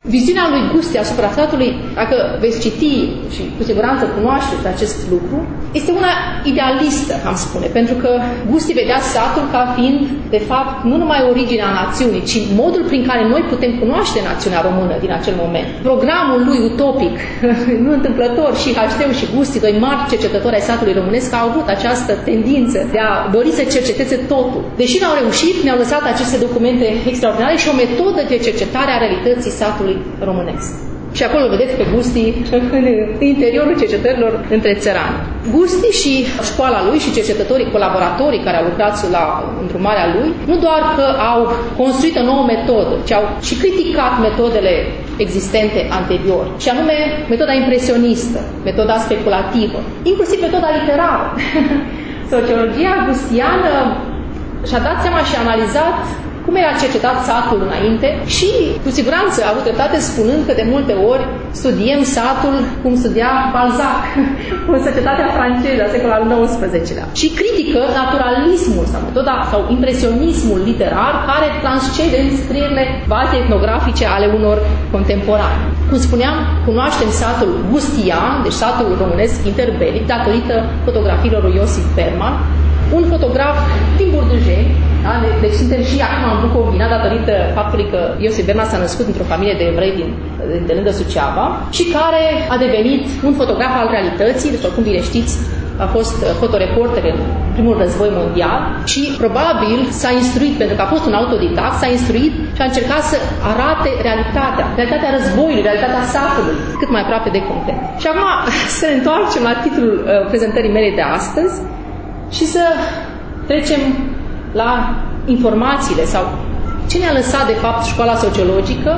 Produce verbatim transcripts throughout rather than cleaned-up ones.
Viziunea lui Gusti asupra satului, dacă veți citi și cu siguranță cunoașteți acest lucru, este una idealistă, am spune, pentru că Gusti vedea satul ca fiind, de fapt, nu numai originea națiunii, ci modul prin care noi putem cunoaște națiunea română din acel moment. Programul lui utopic, nu întâmplător, și Hagedeu și Gusti, doi mari cercetători ai satului românesc, au avut această tendință de a dori să cerceteze totul. Deși n-au reușit, ne-au lăsat aceste documente extraordinare și o metodă de cercetare a realității satului românesc. Și acolo vedeți pe Gusti în interiorul cercetărilor între țărani. Gusti și școala lui și cercetătorii, colaboratorii care au lucrat la îndrumarea lui, nu doar că au construit o nouă metodă, ci au și criticat metodele existente anterior, și anume metoda impresionistă, metoda speculativă, inclusiv metoda literară. Sociologia gustiană și-a dat seama și a analizat cum era cercetat satul înainte și, cu siguranță, a avut dreptate spunând că de multe ori studiem satul cum studia Balzac, în societatea franceză a secolului al nouăsprezecelea. Și critică naturalismul sau metoda sau impresionismul literar care transcede în scrierile valte etnografice ale unor contemporani. Cum spuneam, cunoaștem satul gustian, deci satul românesc interbelic, datorită fotografiilor lui Iosif Berman, un fotograf din Burdujeni. Da? Deci suntem și acum în Bucovina, datorită faptului că Iosif Berman s-a născut într-o familie de evrei din, de lângă Suceava și care a devenit un fotograf al realității, deci oricum bine știți, a fost fotoreporter în primul război mondial și probabil s-a instruit, pentru că a fost un autodidact, s-a instruit și a încercat să arate realitatea, realitatea războiului, realitatea satului, cât mai aproape de concret. Și acum să ne întoarcem la titlul uh, prezentării mele de astăzi și să trecem la informațiile sau ce ne-a lăsat de fapt școala sociologică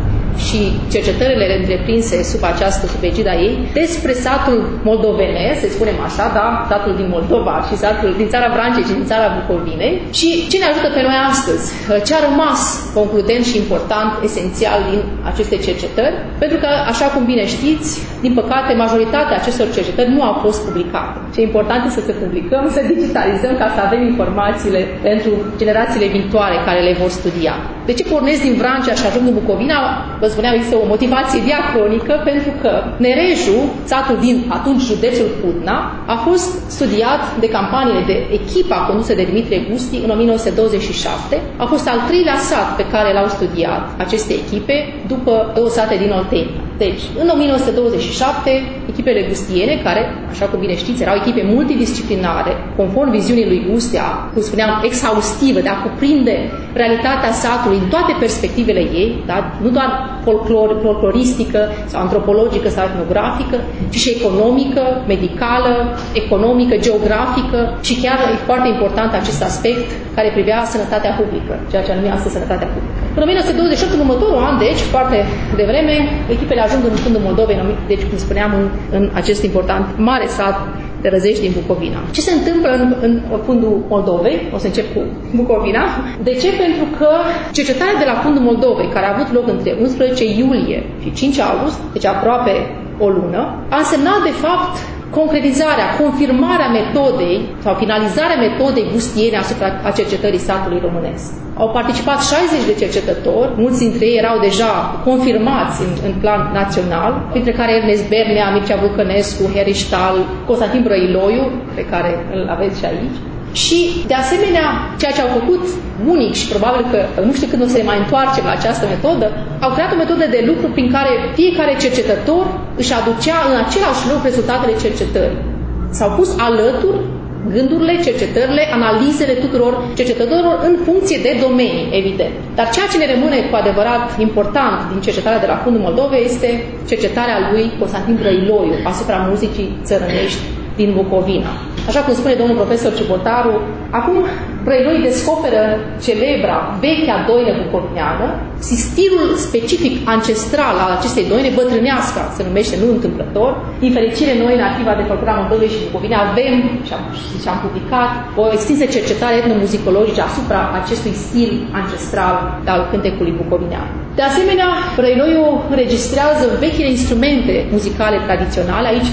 și cercetările întreprinse sub această, sub egida ei, despre satul moldovenesc, să spunem așa, da, satul din Moldova și satul din țara Vrancei și din țara Bucovinei, și ce ne ajută pe noi astăzi, ce a rămas concludent și important, esențial din aceste cercetări, pentru că, așa cum bine știți, din păcate, majoritatea acestor cercetări nu au fost publicate. Ce e important este să publicăm, să digitalizăm ca să avem informațiile pentru generațiile viitoare care le vor studia. De ce pornesc din Vrancea și ajung în Bucovina? Vă spuneam, există o motivație diacronică, pentru că Nereju, satul din atunci județul Putna, a fost studiat de campaniile de echipa condusă de Dimitrie Gusti în o mie nouă sute douăzeci și șapte. A fost al treilea sat pe care l-au studiat aceste echipe, după două sate din Oltenia. Deci, în o mie nouă sute douăzeci și șapte, echipele gustiene, care, așa cum bine știți, erau echipe multidisciplinare, conform viziunii lui Gustea, cum spuneam, exhaustivă, de a cuprinde realitatea satului în toate perspectivele ei, da? Nu doar folclor, folcloristică sau antropologică sau etnografică, ci și economică, medicală, economică, geografică și chiar e foarte important acest aspect care privea sănătatea publică, ceea ce anumea astăzi sănătatea publică. În o mie nouă sute douăzeci și opt, în următorul an, deci, foarte devreme, echipele ajung în fundul Moldovei, deci, cum spuneam, în, în acest important mare sat de Răzești din Bucovina. Ce se întâmplă în, în fundul Moldovei? O să încep cu Bucovina. De ce? Pentru că cercetarea de la fundul Moldovei, care a avut loc între unsprezece iulie și cinci august, deci aproape o lună, a însemnat, de fapt, concretizarea, confirmarea metodei sau finalizarea metodei gustiene asupra a cercetării satului românesc. Au participat șaizeci de cercetători, mulți dintre ei erau deja confirmați în, în plan național, printre care Ernest Bernea, Mircea Vulcănescu, Harry Stahl, Constantin Brăiloiu, pe care îl aveți și aici. Și, de asemenea, ceea ce au făcut unic și probabil că nu știu când o să ne mai întoarcem la această metodă, au creat o metodă de lucru prin care fiecare cercetător își aducea în același loc rezultatele cercetării. S-au pus alături gândurile, cercetările, analizele tuturor cercetătorilor în funcție de domenii, evident. Dar ceea ce ne rămâne cu adevărat important din cercetarea de la fundul Moldovei este cercetarea lui Constantin Brăiloiu asupra muzicii țărănești din Bucovina. Așa cum spune domnul profesor Ciubotaru, acum Brăiloiu descoperă celebra, vechea doină bucovineană, și stilul specific ancestral al acestei doine, bătrânească, se numește, nu întâmplător. Din fericire, noi, în Arhiva de Folclor Moldovei și Bucovina, avem și am, și am publicat o extinsă cercetare etnomuzicologică asupra acestui stil ancestral al cântecului bucovinean. De asemenea, Brăiloiu înregistrează vechile instrumente muzicale tradiționale. Aici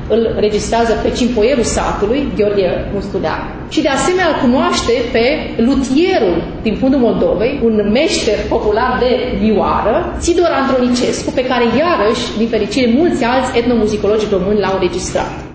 îl registrează pe cimpoierul satului, Gheorghe Mustulean. Și de asemenea îl cunoaște pe luthierul din fundul Moldovei, un meșter popular de vioară, Sidor Andronicescu, pe care iarăși, din fericire, mulți alți etnomuzicologi români l-au înregistrat.